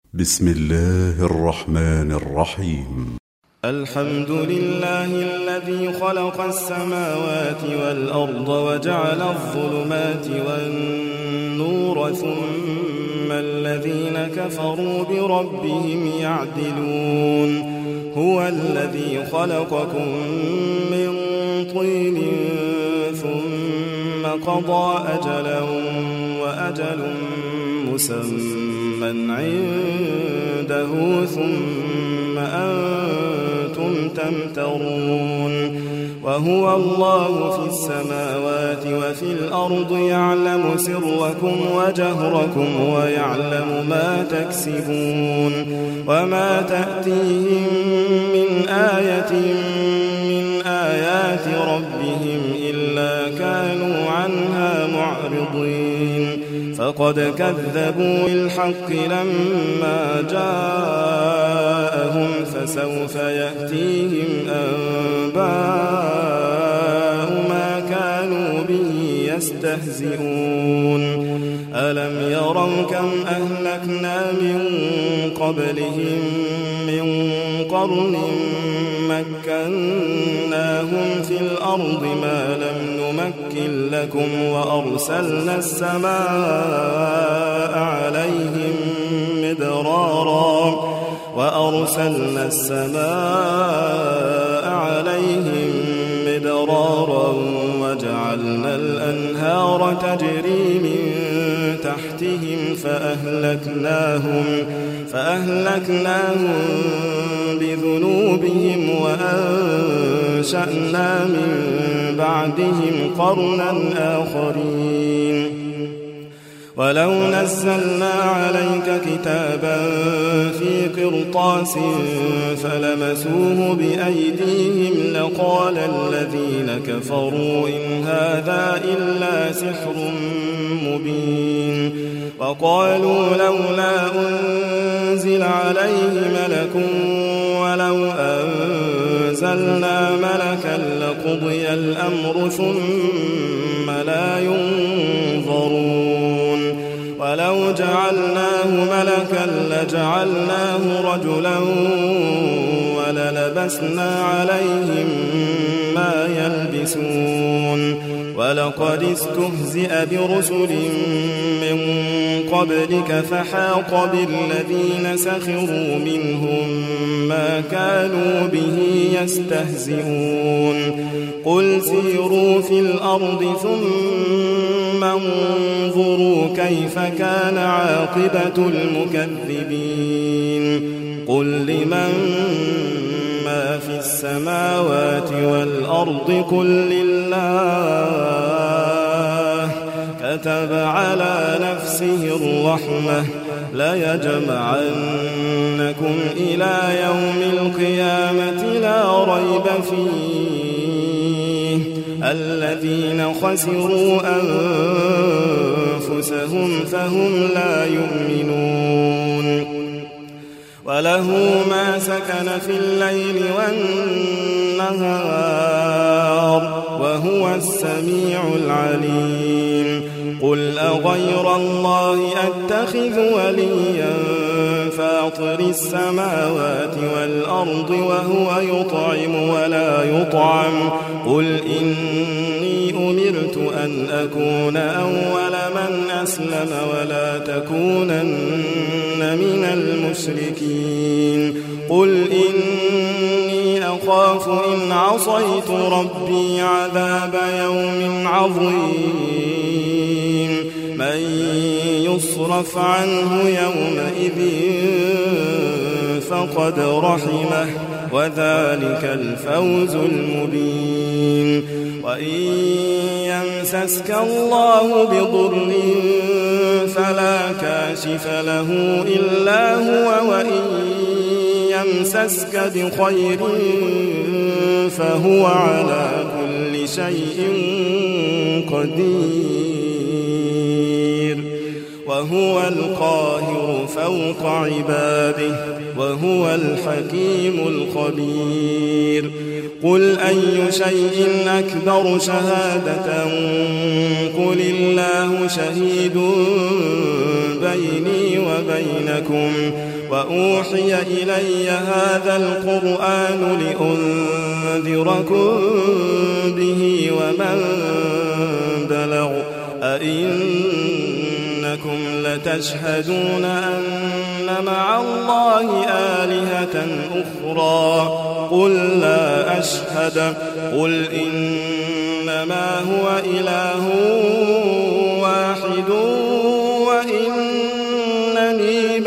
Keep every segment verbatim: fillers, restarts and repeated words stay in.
بسم الله الرحمن الرحيم. الحمد لله الذي خلق السماوات والأرض وجعل الظلمات والنور ثم الذين كفروا بربهم يعدلون. هو الذي خلقكم من طين ثم قضى أجلا وأجل مسمى عنده ثم أنتم تمترون. وهو الله في السماوات وفي الأرض يعلم سركم وجهركم ويعلم ما تكسبون. وما تأتيهم من آية من آيات ربهم إلا كانوا عنها معرضين. فقد كذبوا بالحق لما جاءهم فسوف يأتيهم أنباء ما كانوا به يستهزئون. ألم يروا كم أهلكنا من قبلهم من قرن مكناهم في الأرض ما لم نمكن لكم وأرسلنا السماء عليهم مدرارا وأرسلنا السماء عليهم مدرارا وجعلنا الأنهار تجري من تحتهم فأهلكناهم فأهلكناهم بذنوبهم وأنشأنا من بعدهم قرنا آخرين. ولو نزلنا عليك كتابا في قرطاس فلمسوه بأيديهم لقال الذين كفروا إن هذا إلا سحر مبين. وقالوا لولا أنزل عليه ملك ولو أنزلنا ملكا لقضي الأمر ثم لا ينظرون. ولو جعلناه ملكا لجعلناه رجلا وللبسنا عليهم ما يلبسون. ولقد استهزئ برسل من قبلك فحاق بالذين سخروا منهم ما كانوا به يستهزئون. قل سيروا في الأرض ثم انظروا كيف كان عاقبة المكذبين. قل لمن ما في السماوات والأرض قل لله كتب على نفسه الرحمة ليجمعنكم إلى يوم القيامة لا ريب فيه الذين خسروا أنفسهم فهم لا يؤمنون. وله ما سكن في الليل والنهار وهو السميع العليم. قل أغير الله أتخذ وليا فاطر السماوات والأرض وهو يطعم ولا يطعم. قل إني أمرت أن أكون أول من أسلم ولا تكونن من المشركين. قل إني أخاف إن عصيت ربي عذاب يوم عظيم. من يصرف عنه يومئذ فقد رحمه وذلك الفوز المبين. وإن يمسسك الله بضر فلا كاشف له إلا هو وإن يمسسك بخير فهو على كل شيء قدير. وهو القاهر فوق عباده وهو الحكيم الخبير. قل أي شيء أكبر شهادة قل الله شهيد بيني وبينكم وأوحي إلي هذا القرآن لأنذركم به ومن بلغ أئنكم لتشهدون أن مع الله آلهة أخرى قل لا أشهد قل إنما هو إله واحد وإنني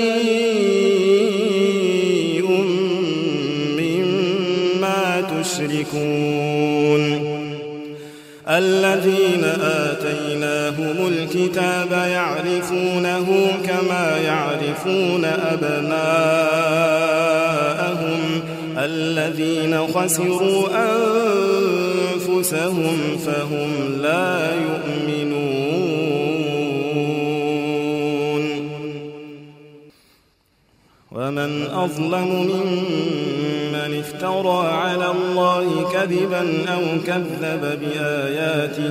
بريء مما تشركون الذين آتيناهم الكتاب يعرفونه كما يعرفون أبناءهم الذين خسروا أنفسهم فهم لا يؤمنون ومن أظلم ممن افترى على الله كذبا أو كذب بآياته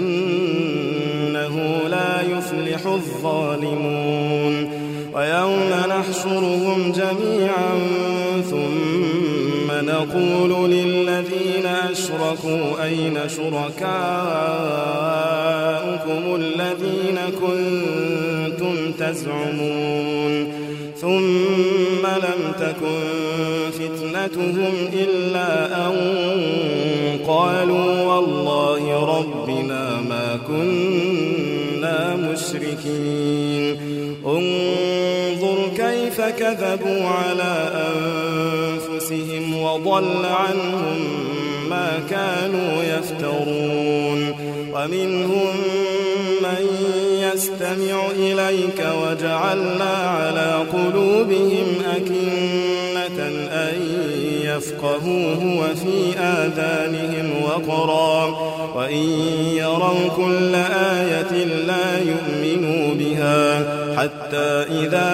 إنه لا يفلح الظالمون ويوم نحشرهم جميعا ثم نقول للذين أشركوا أين شركاؤكم الذين كنتم تزعمون ثم لم تكن فتنتهم إلا أن قالوا والله ربنا ما كنا مشركين انظر كيف كذبوا على أنفسهم وضل عنهم ما كانوا يفترون ومنهم من يستمع إليك وجعلنا على قلوبهم أكنة أن يفقهوه وفي آذانهم وقرا وإن يروا كل آية لا يؤمنوا بها حتى إذا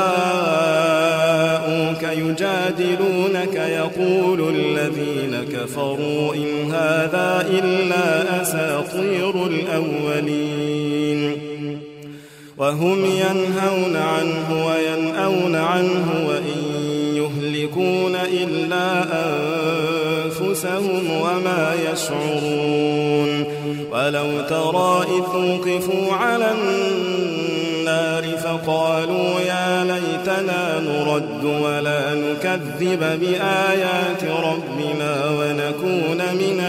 جاءوك يجادلونك يقول الذين كفروا إن هذا إلا أساطير الأولين وهم ينهون عنه وينأون عنه وإن يهلكون إلا أنفسهم وما يشعرون ولو ترى إذ وقفوا على النار فقالوا يا ليتنا نرد ولا نكذب بآيات ربنا ونكون من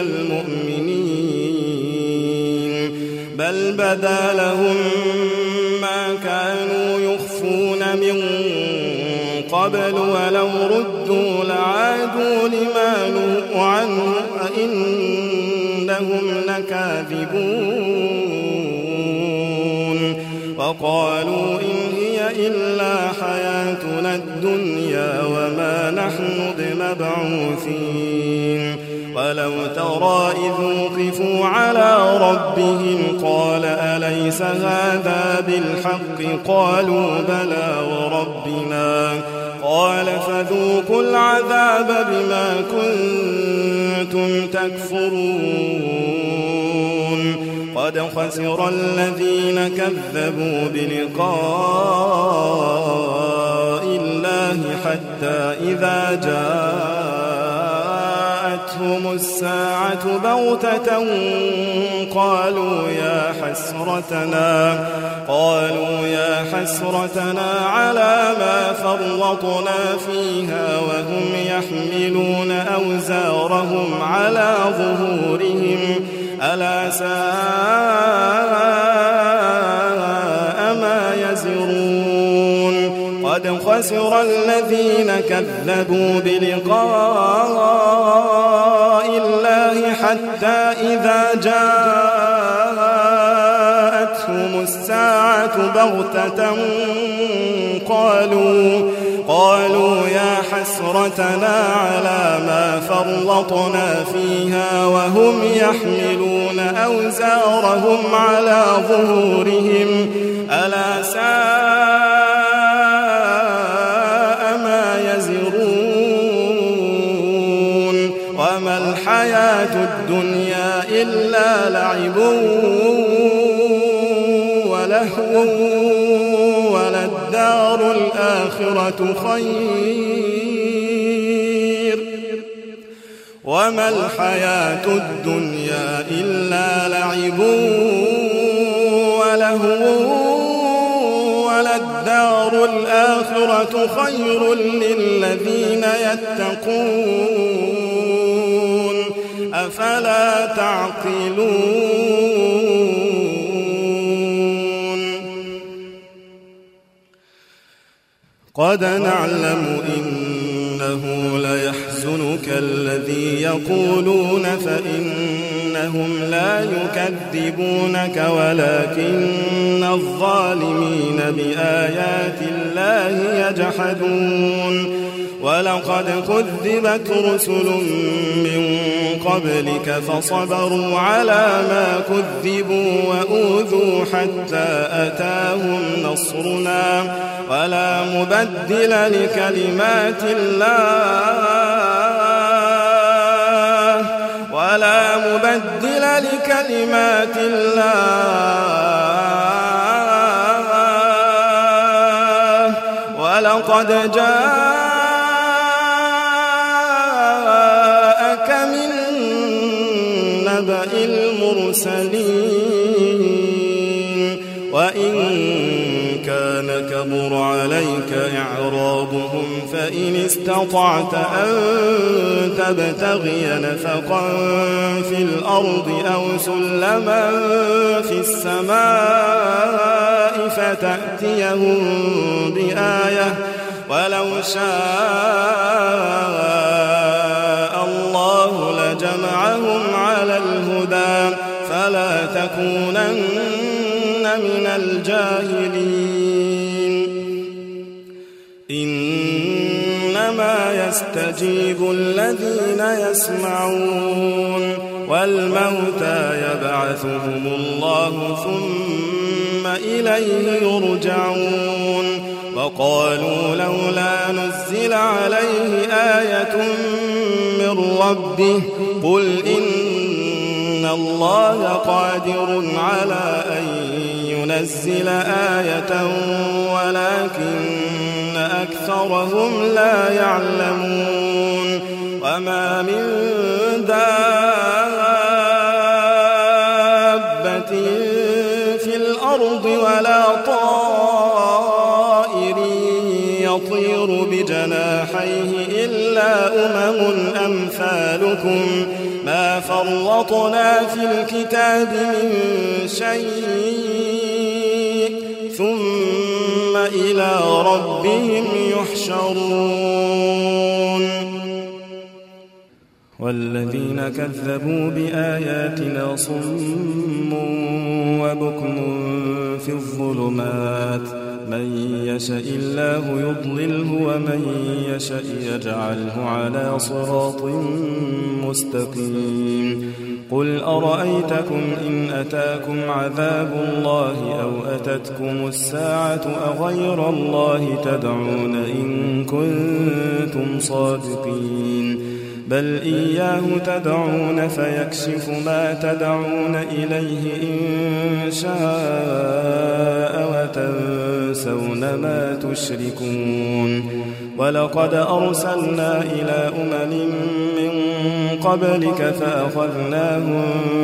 المؤمنين بل بدا لهم ما كانوا يخفون من قبل ولو ردوا لعادوا لما نهوا عنه وإنهم لكاذبون وقالوا إن هي إلا حياتنا الدنيا وما نحن بمبعوثين ولو ترى إذ وقفوا على ربهم قال أليس هذا بالحق قالوا بلى وربنا قال فذوقوا العذاب بما كنتم تكفرون قد خسر الذين كذبوا بلقاء الله حتى إذا جاءتهم الساعة بغتة قالوا يا حسرتنا قالوا يا حسرتنا على ما فرطنا فيها وهم يحملون أوزارهم على ظهورهم ألا ساء ما يزرون قد خسر الذين كذبوا بلقاء الله حتى إذا جاءتهم الساعة بغتة قالوا قالوا يا حسرتنا على ما فرطنا فيها وهم يحملون أوزارهم على ظهورهم ألا ساء ما يزرون وما الحياة الدنيا إلا لعب ولهو وللدار الآخرة خير وما الحياة الدنيا إلا لعب ولهو وللدار الآخرة خير للذين يتقون أفلا تعقلون قد نعلم إنه ليحزنك الذي يقولون فإنهم لا يكذبونك ولكن الظالمين بآيات الله يجحدون ولقد كذبت رسل من قبلك فصبروا على ما كذبوا وأوذوا حتى أتاهم نصرنا ولا مبدل لكلمات الله ولا مبدل لكلمات الله ولقد جاءك من نبأ المرسلين وإن كان كبر عليك إعراضهم فإن استطعت أن تبتغي نفقا في الأرض أو سلما في السماء فتأتيهم بآية ولو شاء الله لجمعهم على الهدى فلا تكونن من الجاهلين إنما يستجيب الذين يسمعون والموتى يبعثهم الله ثم إليه يرجعون وقالوا لولا نزل عليه آية من ربه قل إن الله قادر على أن ينزل آية ولكن أكثرهم لا يعلمون وما من دابة في الأرض ولا طائر يطير بجناحيه إلا أمم أمثالكم ما فرطنا في الكتاب من شيء ثم إلى ربهم يحشرون والذين كذبوا بآياتنا صم وبكم في الظلمات من يشاء الله يضلله ومن يشاء يجعله على صراط مستقيم قل أرأيتكم إن أتاكم عذاب الله أو أتتكم الساعة أغير الله تدعون إن كنتم صادقين بل إياه تدعون فيكشف ما تدعون إليه إن شاء وتنسون ما تشركون ولقد أرسلنا إلى أمم من قبلك فأخذناهم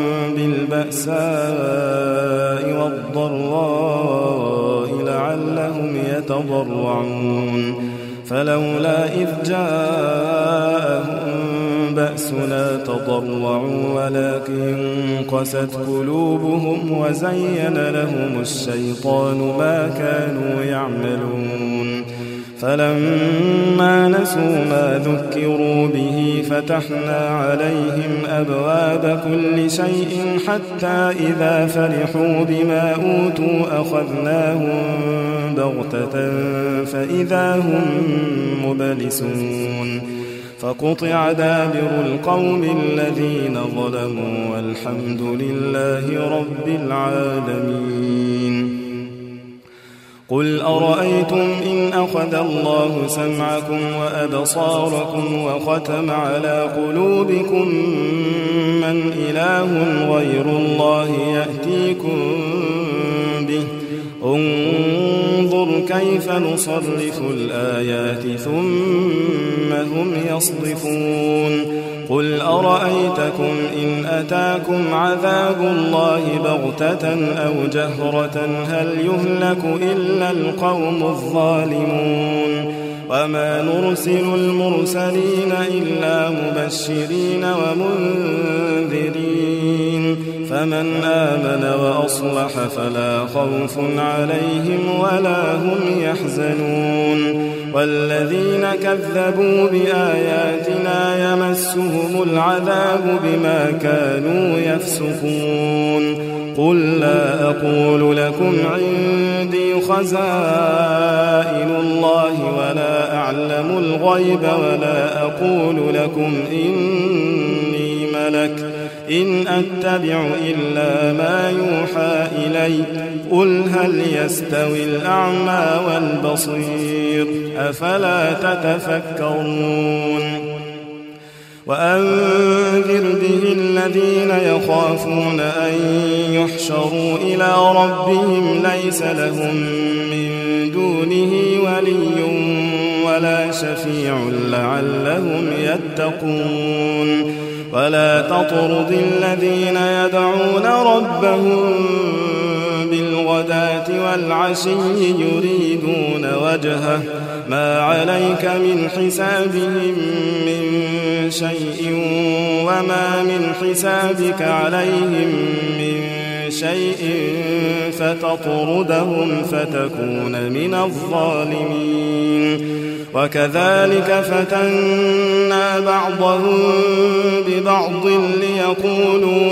بالبأساء والضراء لعلهم يتضرعون فلولا إذ جاءهم بأسنا تضرعوا ولكن قست قلوبهم وزين لهم الشيطان ما كانوا يعملون فلما نسوا ما ذكروا به فتحنا عليهم أبواب كل شيء حتى إذا فرحوا بما أوتوا أخذناهم بغتة فإذا هم مبلسون فقطع دابر القوم الذين ظلموا والحمد لله رب العالمين قل أرأيتم إن أخذ الله سمعكم وأبصاركم وختم على قلوبكم من إله غير الله يأتيكم به انظر كيف نصرف الآيات ثم هم يصدفون قل أرأيتكم إن أتاكم عذاب الله بغتة أو جهرة هل يهلك إلا القوم الظالمون وما نرسل المرسلين إلا مبشرين ومنذرين فمن آمن وأصلح فلا خوف عليهم ولا هم يحزنون والذين كذبوا بآياتنا يمسهم العذاب بما كانوا يفسقون قل لا أقول لكم عندي خزائن الله ولا أعلم الغيب ولا أقول لكم إني ملك إن أتبع إلا ما يوحى إلي قل هل يستوي الأعمى والبصير أفلا تتفكرون وأنذر به الذين يخافون أن يحشروا إلى ربهم ليس لهم من دونه ولي ولا شفيع لعلهم يتقون ولا تطرد الذين يدعون ربهم بالغداة والعشي يريدون وجهه ما عليك من حسابهم من شيء وما من حسابك عليهم من شيء فتطردهم فتكون من الظالمين وكذلك فتنا بعضهم ببعض ليقولوا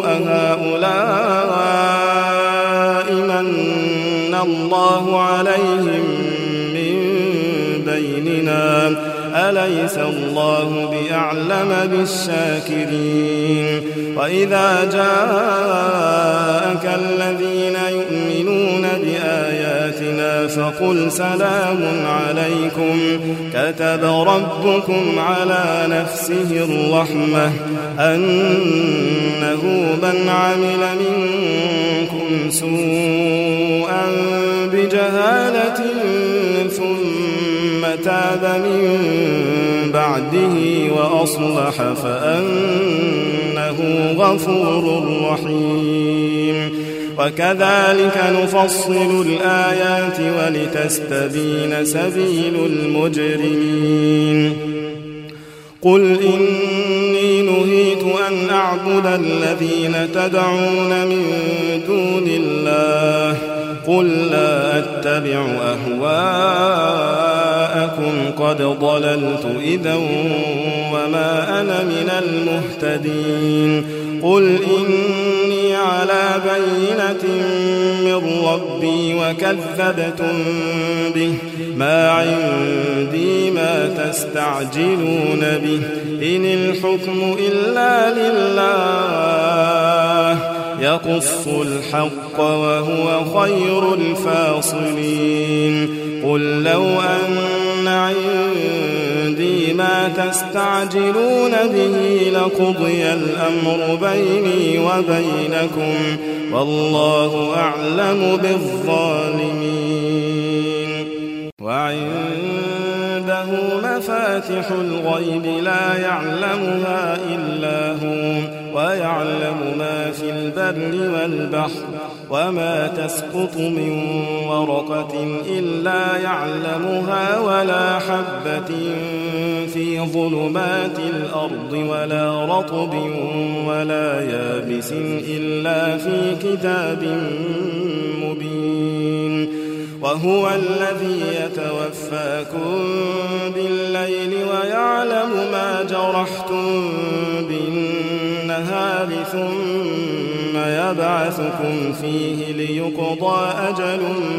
أهؤلاء من الله عليهم من بيننا أليس الله بأعلم بالشاكرين وإذا جاءك الذين يؤمنون بآياتنا فقل سلام عليكم كتب ربكم على نفسه الرحمة أنه من عمل منكم سوءا بجهالة ثم تاب من بعده وأصلح فأنه غفور رحيم وكذلك نفصل الآيات ولتستبين سبيل المجرمين قل إني نهيت أن أعبد الذين تدعون من دون الله قل لا أتبع أهواءكم قد ضللت إذا وما أنا من المهتدين قل إني على بينة من ربي وكذبتم به ما عندي ما تستعجلون به إن الحكم إلا لله يقص الحق وهو خير الفاصلين قل لو أن عندي ما تستعجلون به لقضي الأمر بيني وبينكم والله أعلم بالظالمين وعنده مفاتح الغيب لا يعلمها إلا هو ويعلم ما في البر والبحر وما تسقط من ورقة إلا يعلمها ولا حبة في ظلمات الأرض ولا رطب ولا يابس إلا في كتاب مبين وهو الذي يتوفاكم بالليل ويعلم ما جرحتم بالنهار ثم يبعثكم فيه ليقضى أجل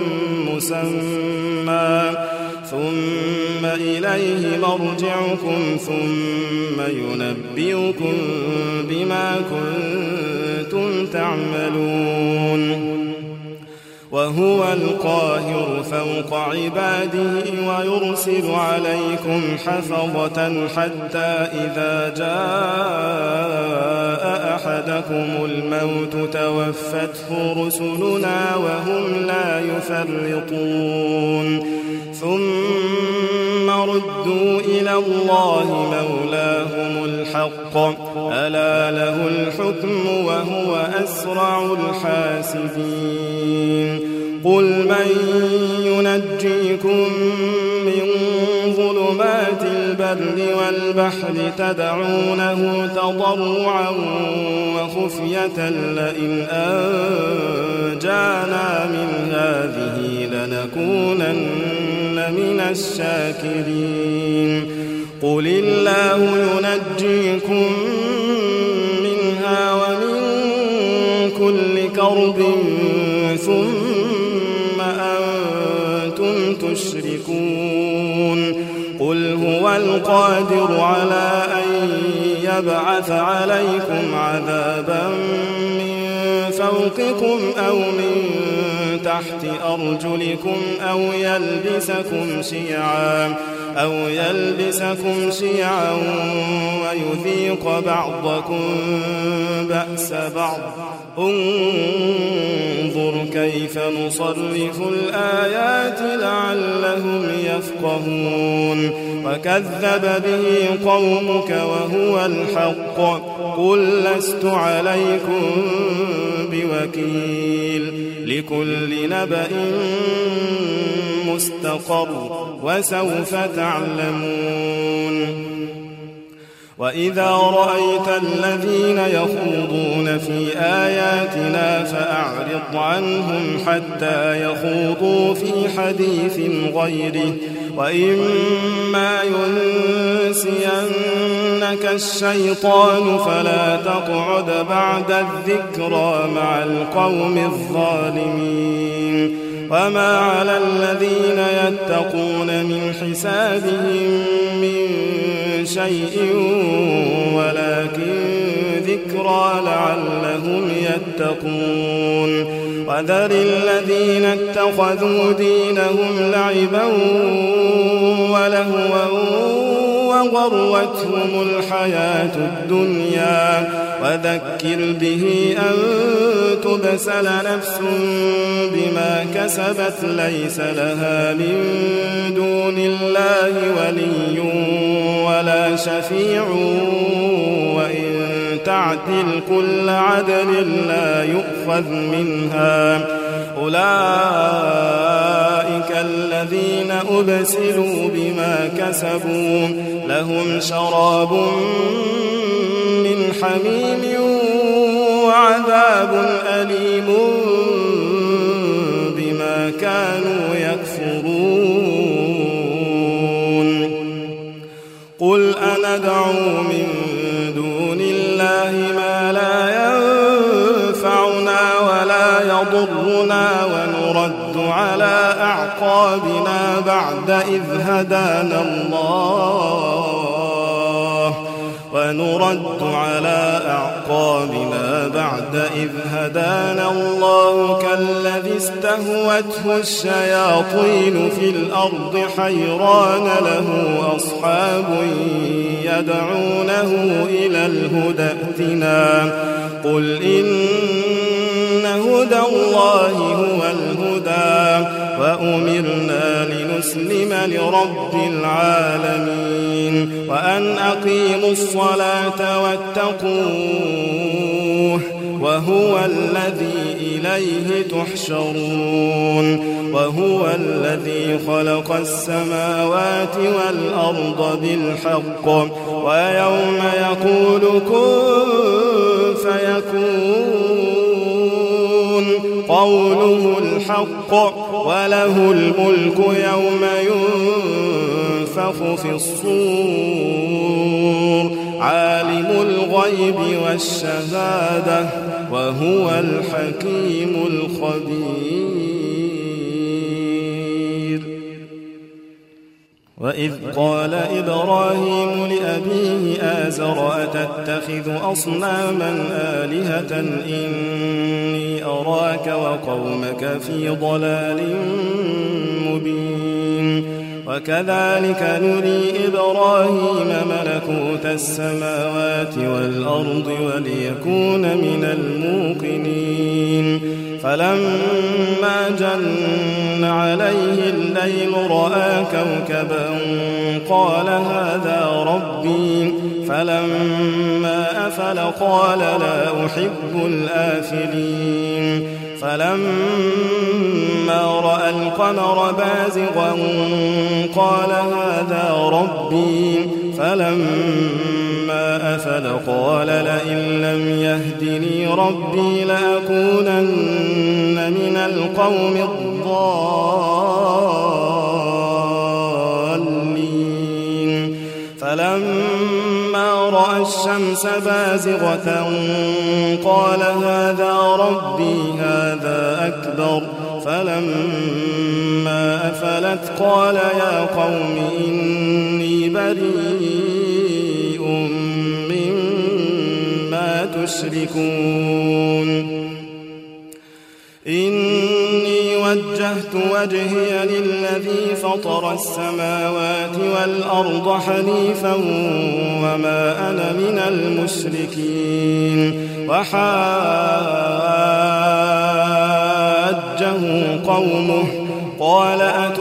مسمى ثم إليه مرجعكم ثم ينبئكم بما كنتم تعملون وهو القاهر فوق عباده ويرسل عليكم حفظة حتى إذا جاء أحدكم الموت توفته رسلنا وهم لا يفرطون ثم ردوا إلى الله مولاهم الحق ألا له الحكم وهو أسرع الحاسبين قل من ينجيكم من ظلمات البر والبحر تدعونه تضرعا وخفية لئن أنجانا من هذه لنكونن من الشاكرين قل الله ينجيكم منها ومن كل كرب ثم أنتم تشركون قل هو القادر على أن يبعث عليكم عذابا من فوقكم أو من تحت أرجلكم أو يلبسكم شيعا أو يلبسكم شيعا ويذيق بعضكم بأس بعض انظر كيف نصرف الآيات لعلهم يفقهون وكذب به قومك وهو الحق قل لست عليكم بوكيل لكل نبأ مستقر وسوف تعلمون وإذا رأيت الذين يخوضون في آياتنا فأعرض عنهم حتى يخوضوا في حديث غيره وإما ينسينك الشيطان فلا تقعد بعد الذكرى مع القوم الظالمين وما على الذين يتقون من حسابهم من شيء ولكن ذكرى لعلهم يتقون وذر الذين اتخذوا دينهم لعبا ولهوا وغرتهم الحياة الدنيا وذكر به أن تبسل نفس بما كسبت ليس لها من دون الله ولي ولا شفيع وإن تعدل كل عدل لا يؤخذ منها أولئك الذين أبسلوا بما كسبوا لهم شراب من حميم وعذاب أليم بما كانوا يكفرون قل أندعو من دون الله ما لا ينفعنا ولا يضرنا ونرد على أعقابنا بعد إذ هدانا الله ونرد على أعقابنا بعد إذ هدانا الله كالذي استهوته الشياطين في الأرض حيران له أصحاب يدعونه إلى الهدى ائتنا قل إن هدى الله هو الهدى وأمرنا لنسلم لرب العالمين وأن أقيموا الصلاة واتقوه وهو الذي إليه تحشرون وهو الذي خلق السماوات والأرض بالحق ويوم يقول كن فيكون قوله الحق وله الملك يوم ينفخ في الصور عالم الغيب والشهادة وهو الحكيم الخبير وإذ قال إبراهيم لأبيه آزر أتتخذ أصناما آلهة إني أراك وقومك في ضلال مبين وكذلك نري إبراهيم ملكوت السماوات والأرض وليكون من الموقنين فلما جن عليه الليل رأى كوكبا قال هذا ربي فلما أفل قال لا أحب الآفلين فلما رأى القمر بازغا قال هذا ربي فلما أفل قال لئن لم يهدني ربي لأكونن من القوم الضالين فلما رأى الشمس بازغة قال هذا ربي هذا أكبر فلما أفلت قال يا قوم إني بريء مما تشركون إني وجهت وجهي للذي فطر السماوات والأرض حنيفا وما أنا من المشركين وحاجه قومه قال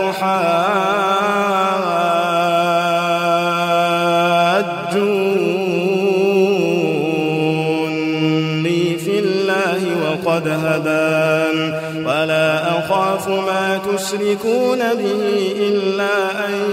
أتحاجوني في الله وقد هدان ولا أخاف ما تشركون به إلا أن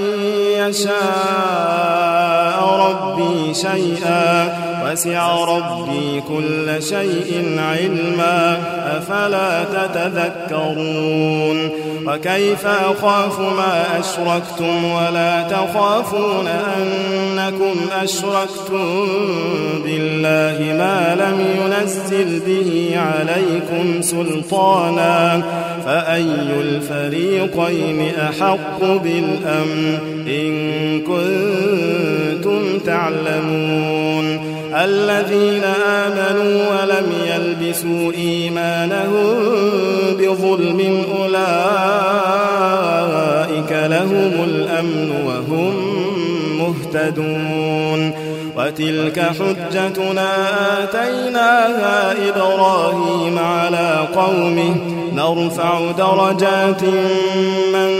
يشاء ربي شيئا وسع ربي كل شيء علما أفلا تتذكرون وكيف أخاف ما أشركتم ولا تخافون أنكم أشركتم بالله ما لم ينزل به عليكم سلطانا فأي الفريقين أحق بالأمن إن كنتم تعلمون الذين آمنوا ولم يلبسوا إيمانهم بظلم أولئك لهم الأمن وهم مهتدون وتلك حجتنا آتيناها إبراهيم على قومه نرفع درجات من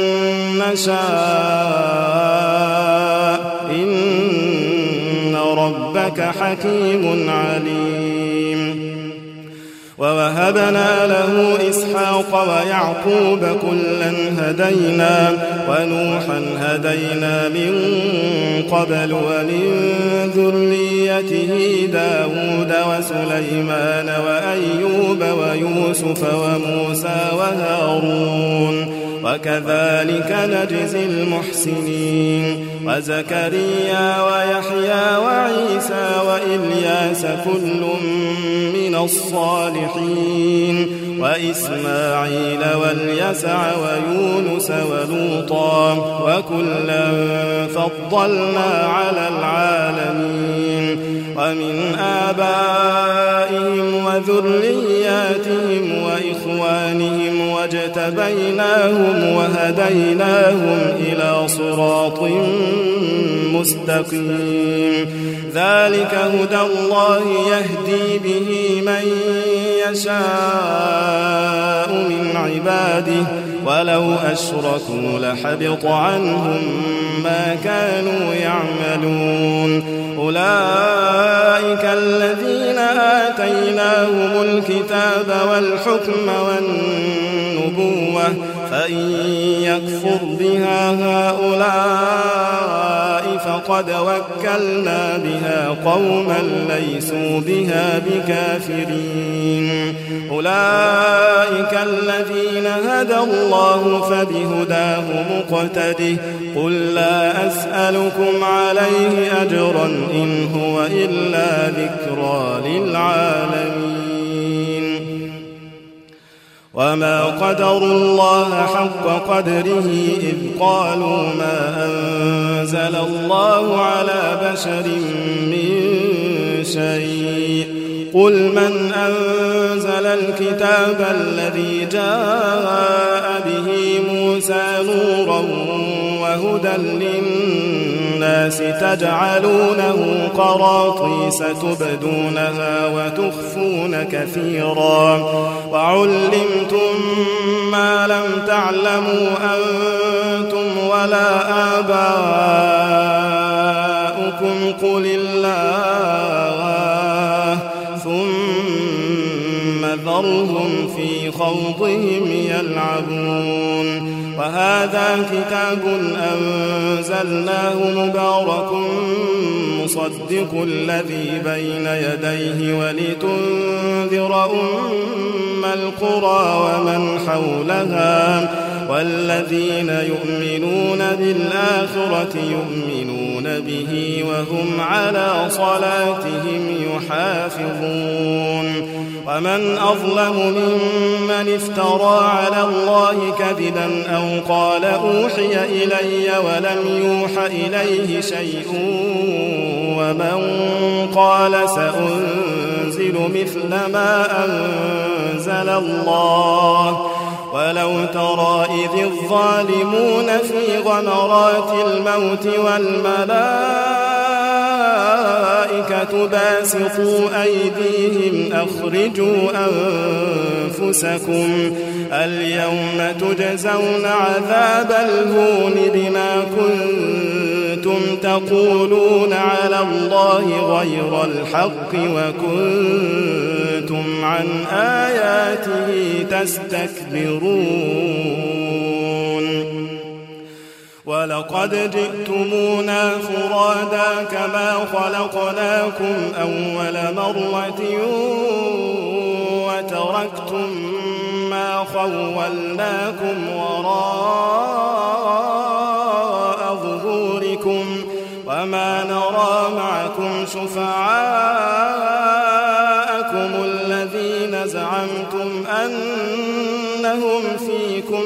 نشاء إن ربك حكيم عليم ووهبنا له إسحاق ويعقوب كلا هدينا ونوحا هدينا من قبل ومن ذريته داود وسليمان وأيوب ويوسف وموسى وهارون وكذلك نجزي المحسنين وزكريا ويحيى وعيسى وإلياس كل من الصالحين وإسماعيل واليسع ويونس ولوطا وكلا فضلنا على العالمين ومن آبائهم وذرياتهم وإخوانهم واجتبيناهم وهديناهم إلى صراط مستقيم ذلك هدى الله يهدي به من يشاء من عباده ولو أشركوا لحبط عنهم ما كانوا يعملون أولئك الذين آتيناهم الكتاب والحكم والنبوة فإن يكفر بها هؤلاء فقد وكلنا بها قوما ليسوا بها بكافرين أولئك الذين هدى الله فبهداه مقتده قل لا أسألكم عليه أجرا إن هو إلا ذكرى للعالمين وما قدروا الله حق قدره إذ قالوا ما أنزل الله على بشر من شيء قل من أنزل الكتاب الذي جاء به موسى نورا وهدى للناس الناس تجعلونه قراطيس تبدونها وتخفون كثيرا وعلمتم ما لم تعلموا أنتم ولا آباؤكم قل الله ثم ذرهم في خوضهم يلعبون وهذا كتاب أنزلناه مبارك مصدق الذي بين يديه ولتنذر أم القرى ومن حولها والذين يؤمنون بالآخرة يؤمنون به وهم على صلاتهم يحافظون ومن أظلم ممن افترى على الله كذبا أو قال أوحي إلي ولم يوح إليه شيء ومن قال سأنزل مثل ما أنزل الله ولو ترى إذ الظالمون في غمرات الموت والملائكة باسطوا أيديهم أخرجوا أنفسكم اليوم تجزون عذاب الهون بما كنتم تقولون على الله غير الحق وكنتم عن آياته تستكبرون ولقد جئتمونا فرادا كما خلقناكم أول مرة وتركتم ما خولناكم وراء ظهوركم وما نرى معكم شفعاءكم الذين زعمتم أنهم فيكم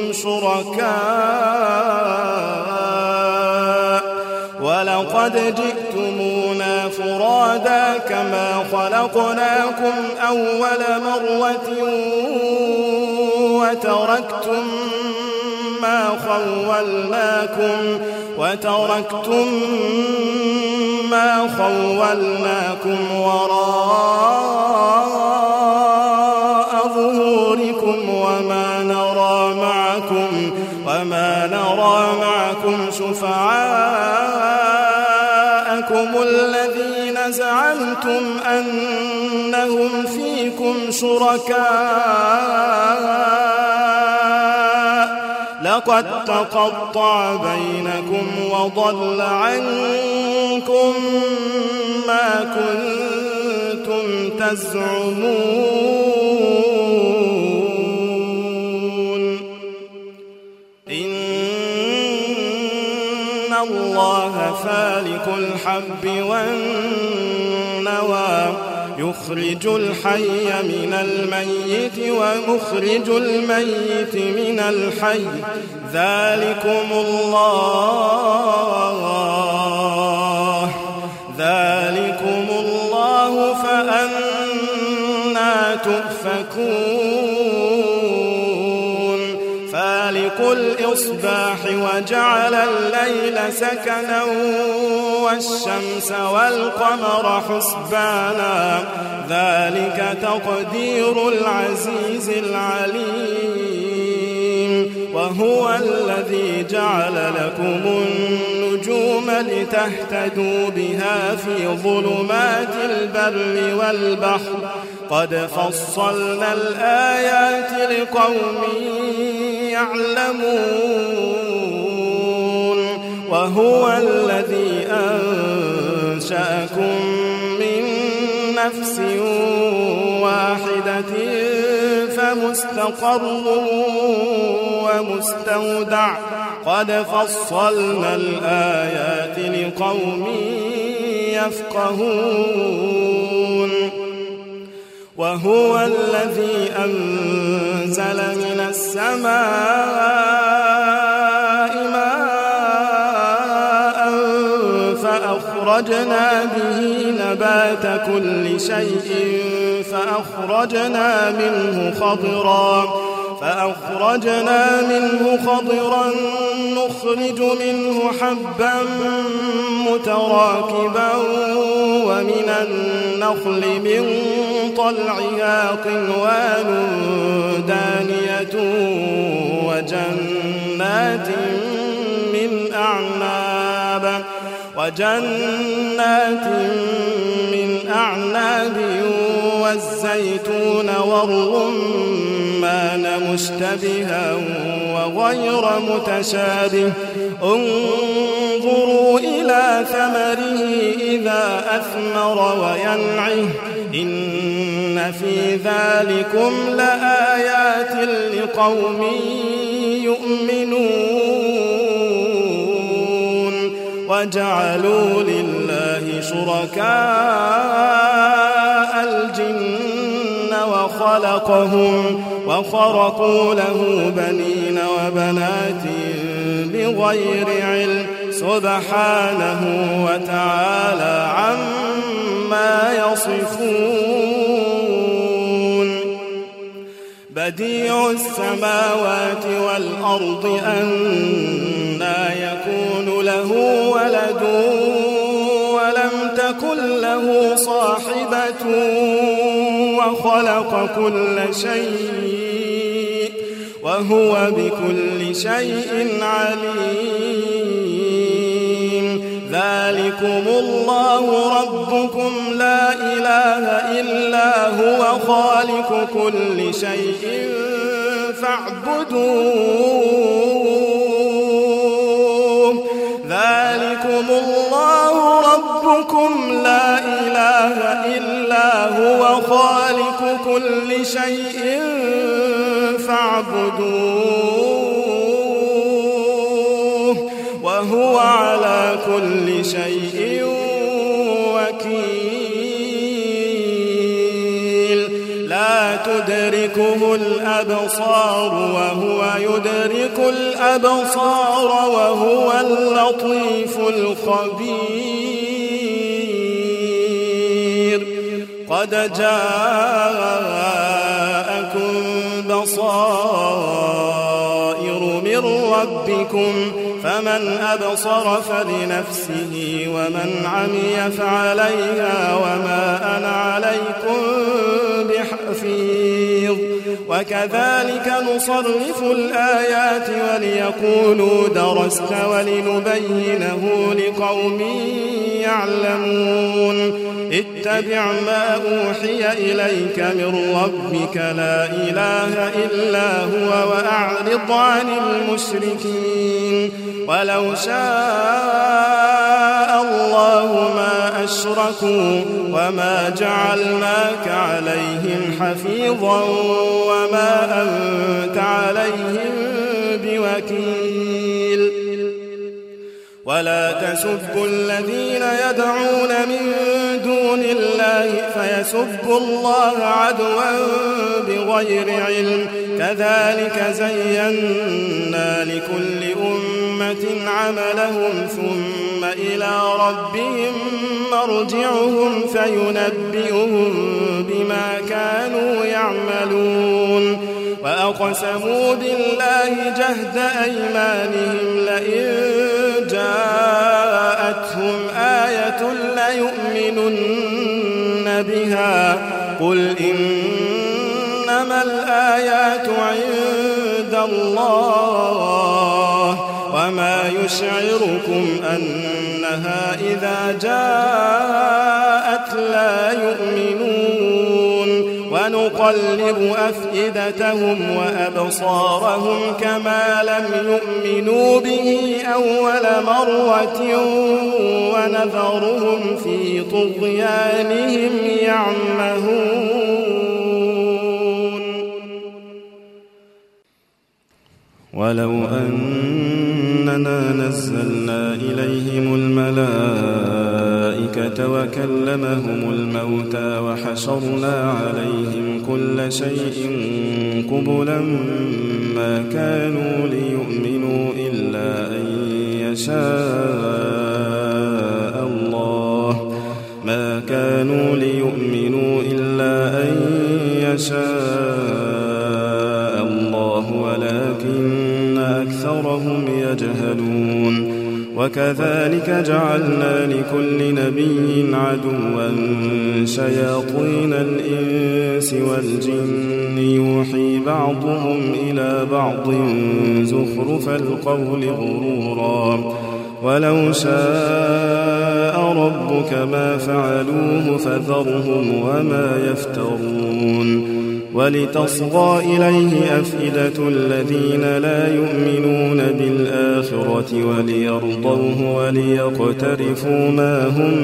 شركاء ولقد جئتمونا فرادا كما خلقناكم أول مرة وتركتم ما خولناكم وتركتم ما خولناكم وراء ظهوركم وما نرى معكم وما نرى معكم شفعاءكم الذين زعمتم أنهم فيكم شركاء لقد تقطع بينكم وضل عنكم ما كنتم تزعمون إن الله فالق الحب والنوى يخرج الحي من الميت ومخرج الميت من الحي ذلكم الله ذلكم الله فأنى تؤفكون فالق الإصباح وجعل الليل سكنا والشمس والقمر حسبانا ذلك تقدير العزيز العليم وهو الذي جعل لكم النجوم لتهتدوا بها في ظلمات البر والبحر قد فصلنا الآيات لقوم يعلمون وهو الذي أنشأكم من نفس واحدة فمستقر ومستودع قد فصلنا الآيات لقوم يفقهون وهو الذي أنزل من السماء ماء فأخرجنا به نبات كل شيء فأخرجنا منه خضرا فأخرجنا منه خضرا نخرج منه حبا متراكبا ومن النخل من طلعها قنوان دانية وجنات من أعناب وجنات من أعناب والزيتون والرمان مشتبها وغير متشابه انظروا إلى ثمره إذا أثمر وينعه إن في ذلكم لآيات لقوم يؤمنون وجعلوا لله شركاء الجن وخلقهم وخرقوا له بنين وبنات بغير علم سبحانه وتعالى عما يصفون بديع السماوات والأرض أنى يكون له ولد ولم تكن له صاحبة وخلق كل شيء وهو بكل شيء عليم ذلكم الله ربكم لا إله إلا هو خالق كل شيء فاعبدوه ذلكم الله ربكم لا إله إلا هو خالق كل شيء فاعبدوه وهو على كل شيء وكيل لا تدركه الأبصار وهو يدرك الأبصار وهو اللطيف الخبير قد جاءكم بصائر من ربكم فمن أبصر فلنفسه ومن عمي فعليها وما أنا عليكم بحفيظ وكذلك نصرف الآيات وليقولوا درست ولنبينه لقوم يعلمون اتبع ما أوحي إليك من ربك لا إله إلا هو وأعرض عن المشركين ولو شاء الله ما أشركوا وما جعلناك عليهم حفيظا وما أنت عليهم بوكيل ولا تسبوا الذين يدعون من دون الله فيسبوا الله عدوا بغير علم كذلك زينا لكل أمة عملهم ثم إلى ربهم مرجعهم فينبئهم بما كانوا يعملون وأقسموا بالله جهد أيمانهم لئن جاءتهم آية ليؤمنن بها قل إنما الآيات عند الله وما يشعركم أنها إذا جاءت لا يؤمنون ونقلب أفئدتهم وأبصارهم كما لم يؤمنوا به أول مرة ونذرهم في طغيانهم يعمهون ولو أننا نزلنا إليهم الملائكة وكلمهم الموتى وحشرنا عليهم كل شيء قبلا ما كانوا ليؤمنوا إلا أن يشاء الله ما كانوا ليؤمنوا إلا أن يشاء الله وكذلك جعلنا لكل نبي عدوا شياطين الإنس والجن يوحي بعضهم إلى بعض زخرف القول غرورا ولو شاء ربك ما فعلوه فذرهم وما يفترون ولتصغى إليه أفئدة الذين لا يؤمنون بالآخرة وليرضوه وليقترفوا ما هم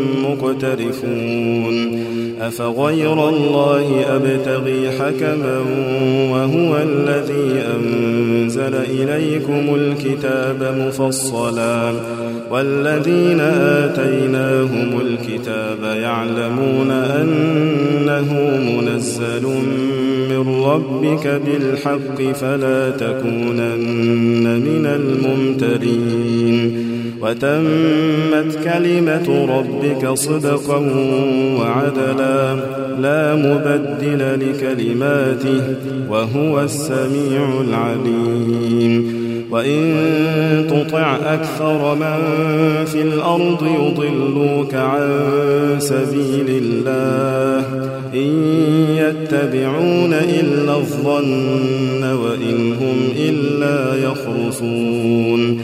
مقترفون أفغير الله أبتغي حكما وهو الذي أنزل إليكم الكتاب مفصلا والذين آتيناهم الكتاب يعلمون أنه منزل من ربك بالحق فلا تكونن من الممترين وتمت كلمة ربك صدقا وعدلا لا مبدل لكلماته وهو السميع العليم وإن تطع أكثر من في الأرض يضلوك عن سبيل الله إن يتبعون إلا الظن وإن هم إلا يخرصون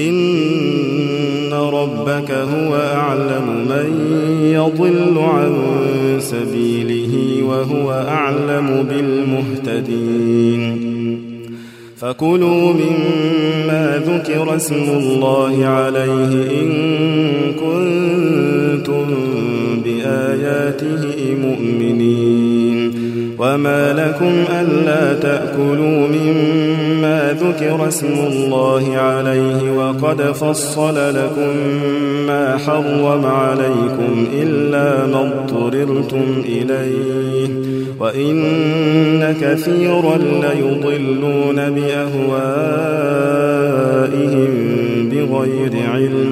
إن ربك هو أعلم من يضل عن سبيله وهو أعلم بالمهتدين فكلوا مما ذكر اسم الله عليه إن كنتم بآياته مؤمنين وما لكم ألا تأكلوا مما ذكر اسم الله عليه وقد فصل لكم ما حرم عليكم إلا ما اضطررتم إليه وإن كثيرا ليضلون بأهوائهم بغير علم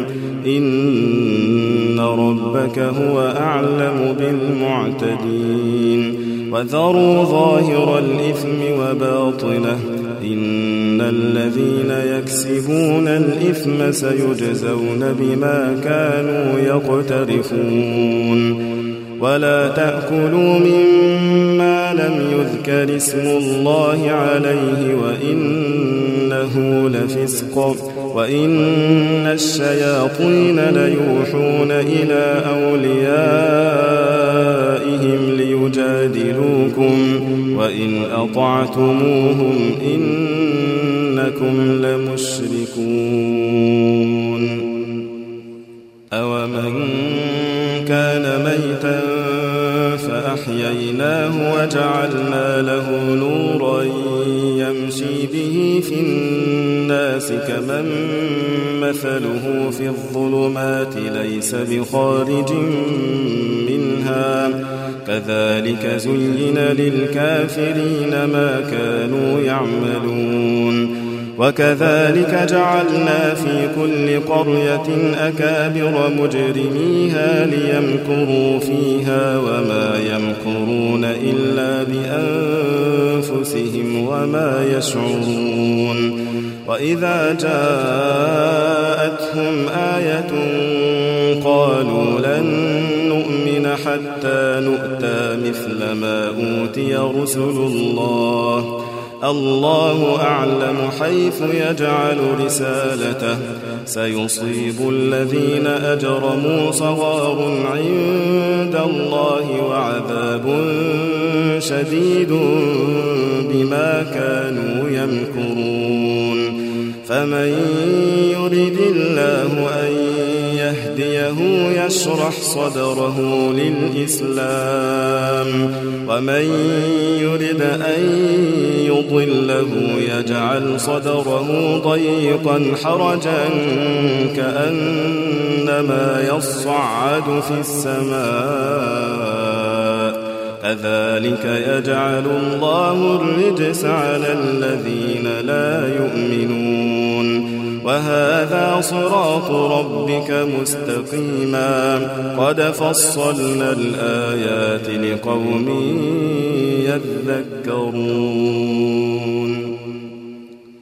إن ربك هو أعلم بالمعتدين وذروا ظاهر الإثم وباطنه إن الذين يكسبون الإثم سيجزون بما كانوا يقترفون ولا تأكلوا مما لم يذكر اسم الله عليه وإنه لفسق وإن الشياطين ليوحون إلى أوليائهم ليجادلوكم وإن أطعتموهم إنكم لمشركون أومن كان ميتا فأحييناه وجعلنا له نورا يمشي به في الناس كمن مثله في الظلمات ليس بخارج منها كذلك زين للكافرين ما كانوا يعملون وكذلك جعلنا في كل قرية أكابر مجرميها ليمكروا فيها وما يمكرون إلا بأنفسهم وما يشعرون وإذا جاءتهم آية قالوا لن نؤمن حتى نؤتى مثل ما أوتي رسل الله الله أعلم حيث يجعل رسالته سيصيب الذين أجرموا صغار عند الله وعذاب شديد بما كانوا يمكرون فمن يرد الله أن يهديه يشرح صدره للإسلام ومن يرد أن يضله يجعل صدره ضيقا حرجا كأنما يصعد في السماء كذلك يجعل الله الرجس على الذين لا يؤمنون وهذا صراط ربك مستقيما قد فصلنا الآيات لقوم يذكرون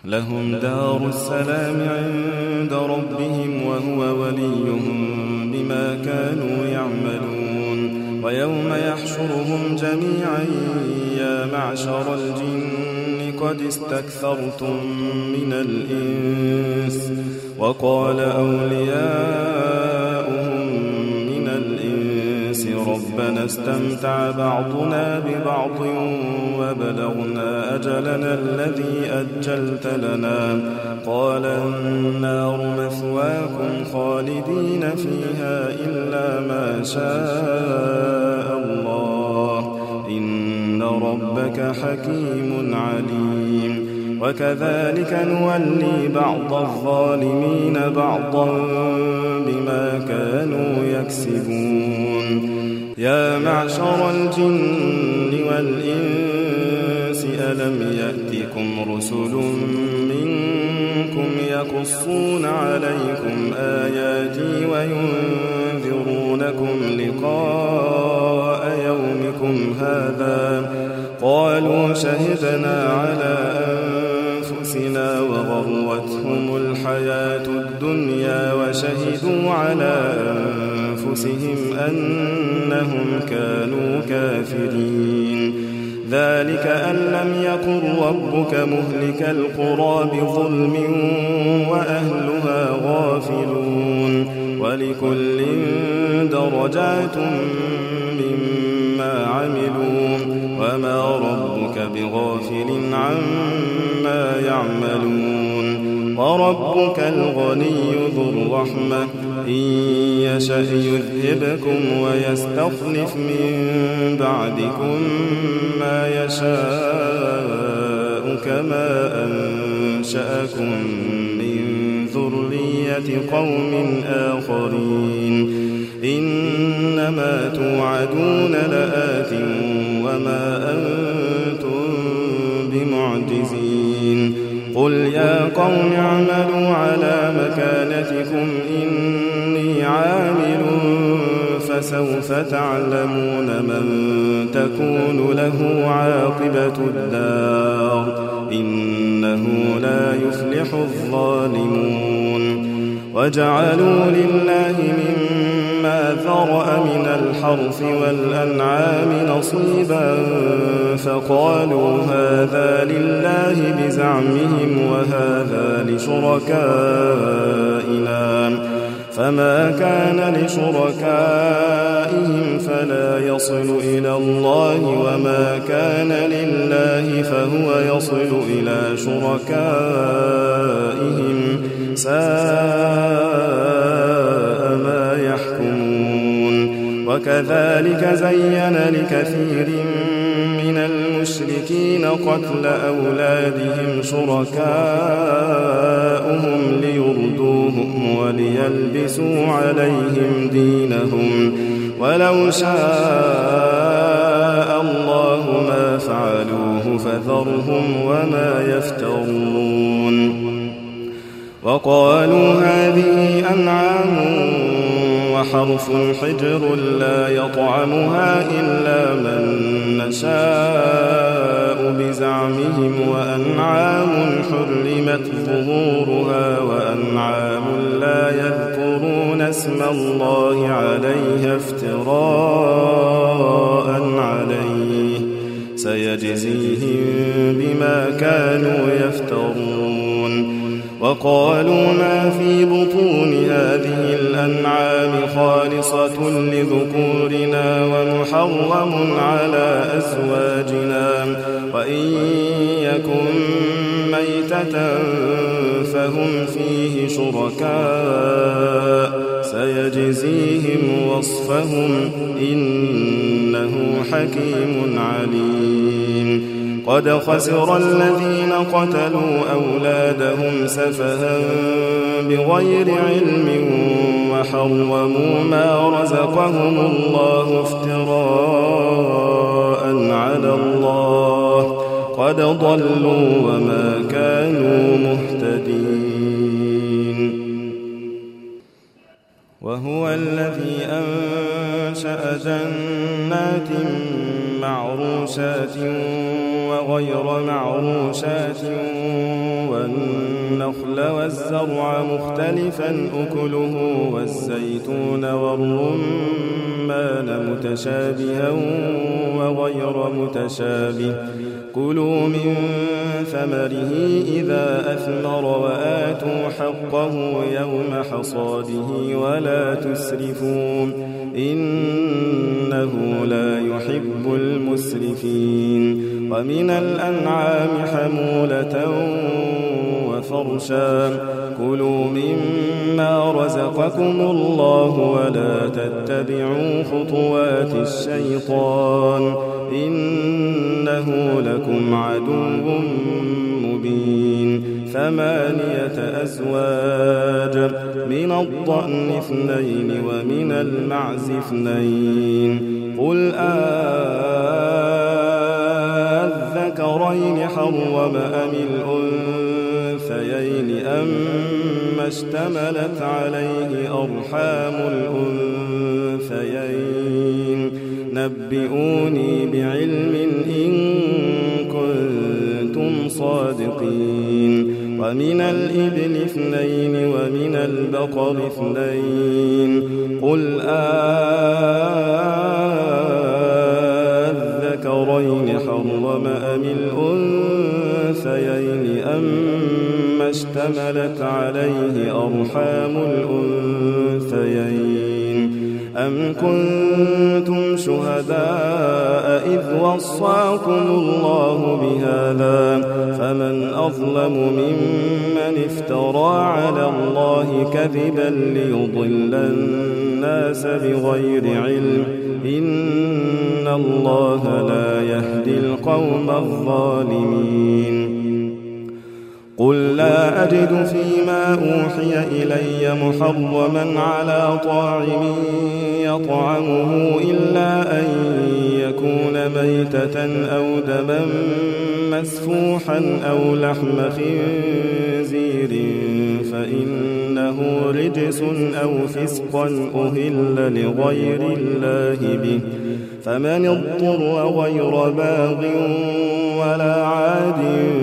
لهم دار السلام عند ربهم وهو وليهم بما كانوا يعملون. ويوم يحشرهم جميعا يا معشر الجن قد استكثرتم من الإنس وقال أولياؤهم من الإنس ربنا استمتع بعضنا ببعض وبلغنا أجلنا الذي أجلت لنا قال النار مثواكم خالدين فيها إلا ما شاء الله إن ربك حكيم عليم. وكذلك نولي بعض الظالمين بعضا بما كانوا يكسبون. يا معشر الجن والإنس ألم يأتكم رسل منكم يقصون عليكم آياتي وينذرونكم لقاء يومكم هذا قالوا شهدنا على أنفسنا وغرتهم الحياة الدنيا وشهدوا على أنفسهم أنهم كانوا كافرين. ذلك أن لم يكن ربك مهلك القرى بظلم وأهلها غافلون ولكل درجات مما عملوا وما ربك بغافل عما يعملون. وربك الغني ذو الرحمة إن يشأ يذهبكم ويستخلف من بعدكم ما يشاء كما أنشأكم من ذرية قوم آخرين. إنما توعدون لآت وما أنتم بمعجزين. قل يا قوم اعملوا على مكانتكم إني عامل فسوف تعلمون من تكون له عاقبة الدار إنه لا يفلح الظالمون. وجعلوا لله مما ذرأ من الحرث والأنعام نصيبا فقالوا هذا لله بزعمهم وهذا لشركائنا فما كان لشركائهم فلا يصل إلى الله وما كان لله فهو يصل إلى شركائهم ساء ما يحكمون. وكذلك زين لكثير من المشركين قتل أولادهم شركاؤهم ليردوهم وليلبسوا عليهم دينهم ولو شاء الله ما فعلوه فذرهم وما يفترون. وقالوا هذه أنعام وحرث حجر لا يطعمها إلا من نشاء بزعمهم وأنعام حرمت ظهورها وأنعام لا يذكرون اسم الله عليها افتراء عليه سيجزيهم بما كانوا يفترون. وقالوا ما في بطون هذه الأنعام خالصة لذكورنا ومحرم على أزواجنا وإن يكن ميتة فهم فيه شركاء سيجزيهم وصفهم إنه حكيم عليم. قد خسر الذين قتلوا أولادهم سفها بغير علم وحرموا ما رزقهم الله افتراء على الله قد ضلوا وما كانوا مهتدين. وهو الذي أنشأ جنات معروشات وغير معروشات والنخل والزرع مختلفا أكله والزيتون والرمان متشابها وغير متشابه كلوا من ثمره إذا أثمر وآتوا حقه يوم حصاده ولا تسرفوا إنه لا يحب المسرفين ومن الأنعام حمولة وفرشا كلوا مما رزقكم الله ولا تتبعوا خطوات الشيطان إنه لكم عدو مبين ثمانية أزواج من الضأن اثنين ومن المعز اثنين قل أذكرين حرم أم الأنثيين أما اشتملت عليه أرحام الأنثيين نبئوني بعلم إن كنتم صادقين ومن الإبل اثنين ومن البقر اثنين قل أذكرين حرم أم الأنثيين أما اشتملت عليه أرحام الأنثيين أم كنتم شهداء إذ وصاكم الله بهذا فمن أظلم ممن افترى على الله كذبا ليضل الناس بغير علم إن الله لا يهدي القوم الظالمين قل لا أجد فيما أوحي إلي محرما على طاعم يطعمه إلا أن يكون ميتة أو دما مسفوحا أو لحم خنزير فإنه رجس أو فسقا أهل لغير الله به فمن اضطر غير باغ ولا عاد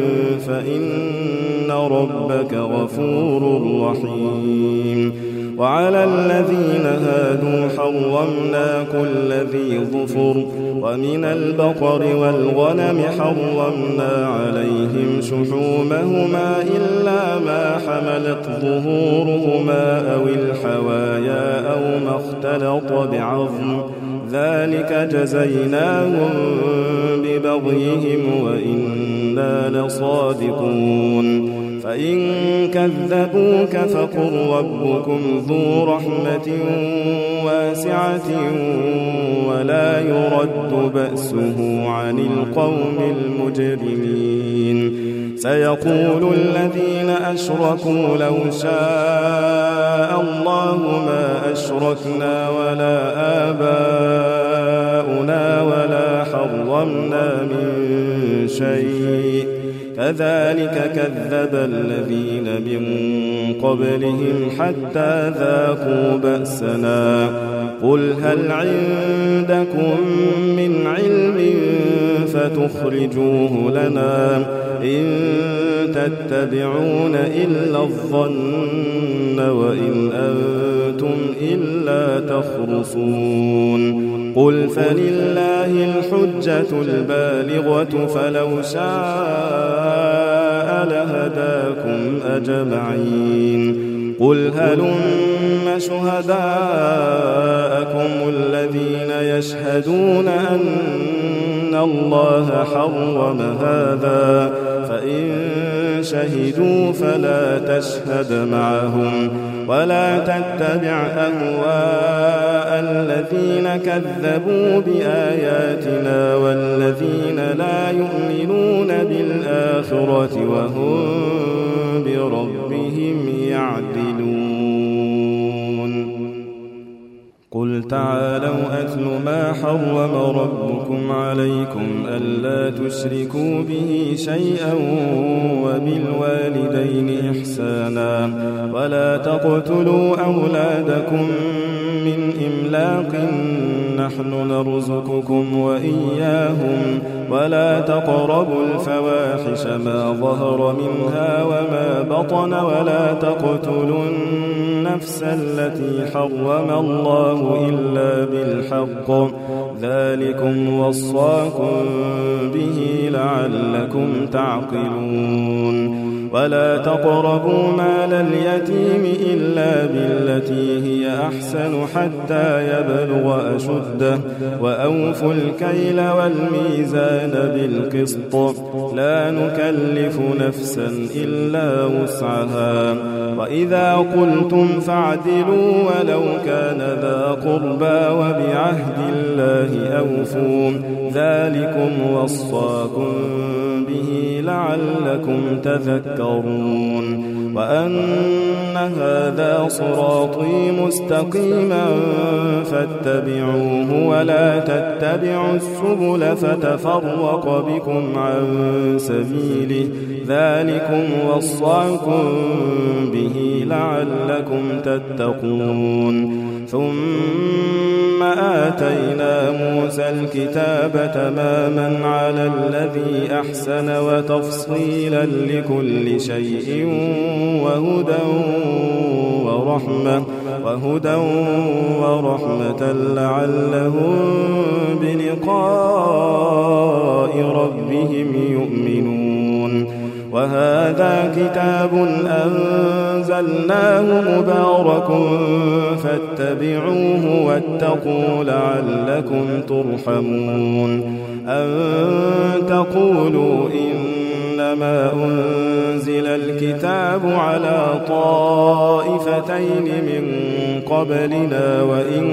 فإن ربك غفور رحيم وعلى الذين هادوا حرمنا كل ذي ظفر ومن البقر والغنم حرمنا عليهم شحومهما إلا ما حملت ظهورهما أو الحوايا أو ما اختلط بعظم ذلك جزيناهم ببغيهم وإنا لصادقون فإن كذبوك فقل ربكم ذو رحمة واسعة ولا يرد بأسه عن القوم المجرمين سيقول الذين أشركوا لو شاء الله ما أشركنا ولا آباؤنا ولا حرمنا من شيء كذلك كذب الذين من قبلهم حتى ذاقوا بأسنا قل هل عندكم من علم فتخرجوه لنا إن تتبعون إلا الظن وإن أنتم إلا تخرصون قل فلله الحجة البالغة فلو شاء لهداكم أجمعين قل هلم شهداءكم الذين يشهدون أن الله حرم هذا فإن شهدوا فلا تشهد معهم ولا تتبع أهواء الذين كذبوا بآياتنا والذين لا يؤمنون بالآخرة وهم بربهم يعدلون قل تعالوا أتل ما حرم ربكم عليكم ألا تشركوا به شيئا وبالوالدين إحسانا ولا تقتلوا أولادكم من إملاق نحن نرزقكم وإياهم ولا تقربوا الفواحش ما ظهر منها وما بطن ولا تقتلوا النفس التي حرم الله إلا بالحق ذلكم وصاكم به لعلكم تعقلون ولا تقربوا مال اليتيم إلا بالتي هي أحسن حتى يبلغ أشده وأوفوا الكيل والميزان بالقسط لا نكلف نفسا إلا وسعها وإذا قلتم فاعدلوا ولو كان ذا قربى وبعهد الله أوفوا ذلكم وصاكم به لعلكم تذكرون وأن هذا صراطي مستقيما فاتبعوه ولا تتبعوا السبل فتفرق بكم عن سبيله ذلكم وصاكم به لعلكم تتقون ثم آتينا موسى الكتاب تماما على الذي أحسن وتفصيلا لكل شيء وهدى ورحمة وهدى ورحمة لعلهم بلقاء ربهم يؤمنون وهذا كتاب أنزلناه مبارك فاتبعوه واتقوا لعلكم ترحمون أن تقولوا إنما أنزل الكتاب على طائفتين من قبلنا وإن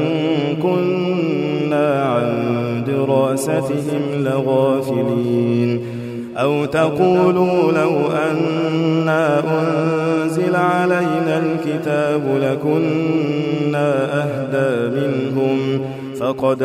كنا عن دراستهم لغافلين أو تقولوا لو أنا أنزل علينا الكتاب لكنا أهدى منهم فقد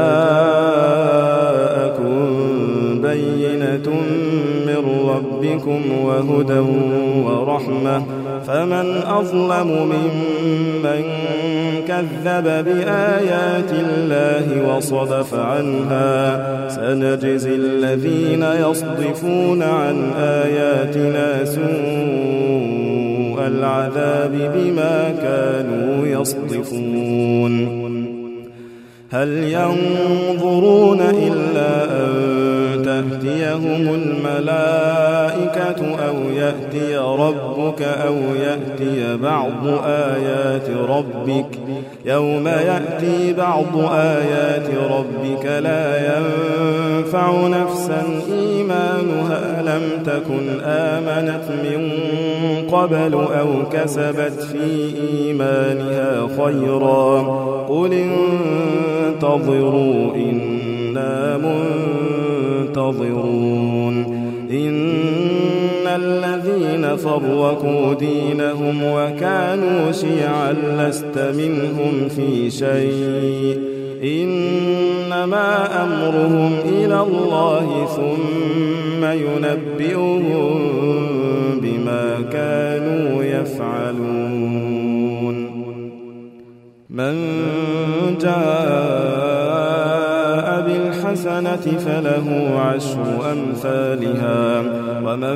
جاءكم بينة من ربكم وهدى ورحمة فمن أظلم ممن كذب بآيات الله وصدف عنها سنجزي الذين يصدفون عن آياتنا سوء العذاب بما كانوا يصدفون هل ينظرون إلا أن تأتيهم الملائكة أو يأتي ربك أو يأتي بعض آيات ربك يوم يأتي بعض آيات ربك لا ينفع نفسا إيمانها لم تكن آمنت من قبل أو كسبت في إيمانها خيرا قل انتظروا إنا منتظرون إن الذين فرقوا دينهم وكانوا شيعا لست منهم في شيء إنما أمرهم إلى الله ثم ينبئهم بما كانوا يفعلون من جاء بالحسنة فله عشر أمثالها ومن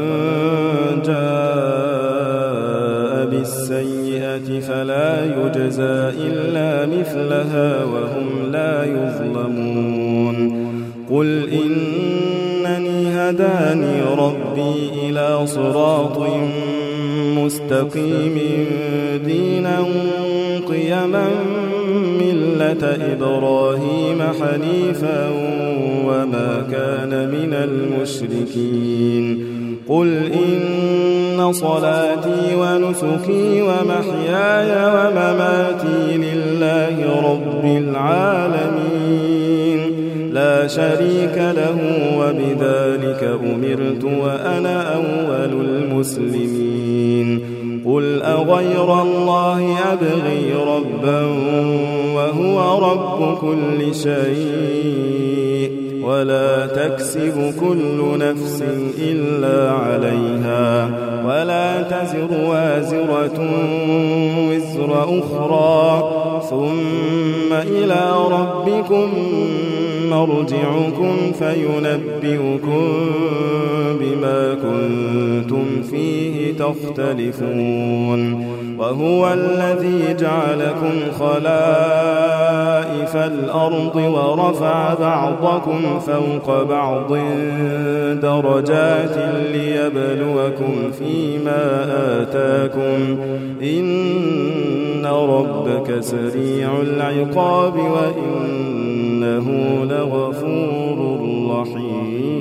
جاء بالسيئة فلا يجزى إلا مثلها وهم لا يظلمون قل إنني هداني ربي إلى صراط مستقيم دينا قيما ملة إبراهيم حنيفا وما كان من المشركين قل إن صلاتي ونسكي ومحياي ومماتي لله رب العالمين لا شريك له وبذلك أمرت وأنا أول المسلمين قل أغير الله أبغي ربا وهو رب كل شيء ولا تكسب كل نفس إلا عليها ولا تزر وازرة وزر وزر أخرى ثم إلى ربكم مرجعكم فينبئكم بما كنتم فيه تختلفون وهو الذي جعلكم خلائف الأرض ورفع بعضكم فوق بعض درجات ليبلوكم فيما آتاكم إن ربك سريع العقاب وإنه لغفور رحيم.